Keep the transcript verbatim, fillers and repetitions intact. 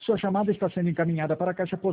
Sua chamada está sendo encaminhada para a caixa postal